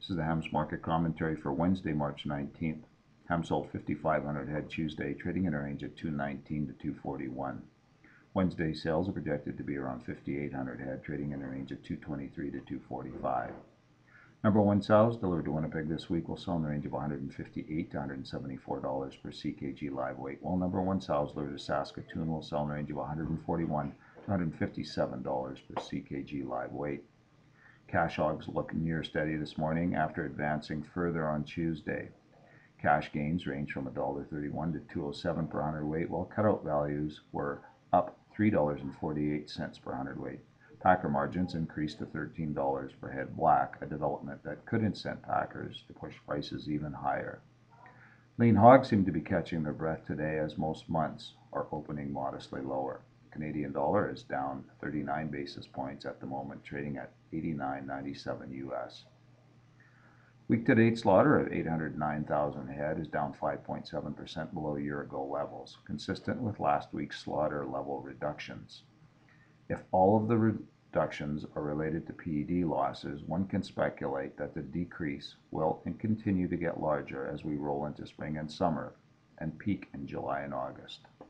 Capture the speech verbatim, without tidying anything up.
This is the Hams market commentary for Wednesday, March nineteenth. Hams sold fifty-five hundred head Tuesday, trading in a range of two nineteen to two forty-one. Wednesday sales are projected to be around fifty-eight hundred head, trading in a range of two twenty-three to two forty-five. Number one sows delivered to Winnipeg this week will sell in the range of one hundred fifty-eight to one hundred seventy-four dollars per C K G live weight, while number one sows delivered to Saskatoon will sell in the range of one hundred forty-one to one hundred fifty-seven dollars per C K G live weight. Cash hogs look near steady this morning after advancing further on Tuesday. Cash gains range from one dollar thirty-one to two oh seven per hundredweight, while cutout values were up three dollars and forty-eight cents per hundredweight. Packer margins increased to thirteen dollars per head black, a development that could incent packers to push prices even higher. Lean hogs seem to be catching their breath today as most months are opening modestly lower. The Canadian dollar is down thirty-nine basis points at the moment, trading at eighty-nine ninety-seven U S. Week-to-date slaughter of eight hundred nine thousand head is down five point seven percent below year-ago levels, consistent with last week's slaughter level reductions. If all of the reductions are related to P E D losses, one can speculate that the decrease will continue to get larger as we roll into spring and summer and peak in July and August.